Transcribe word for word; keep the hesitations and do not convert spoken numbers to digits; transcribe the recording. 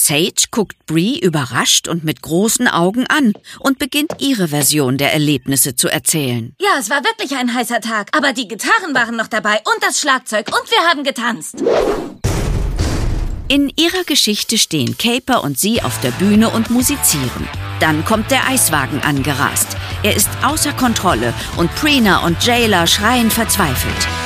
Sage guckt Bree überrascht und mit großen Augen an und beginnt ihre Version der Erlebnisse zu erzählen. Ja, es war wirklich ein heißer Tag, aber die Gitarren waren noch dabei und das Schlagzeug und wir haben getanzt. In ihrer Geschichte stehen Caper und sie auf der Bühne und musizieren. Dann kommt der Eiswagen angerast. Er ist außer Kontrolle und Prina und Jayla schreien verzweifelt.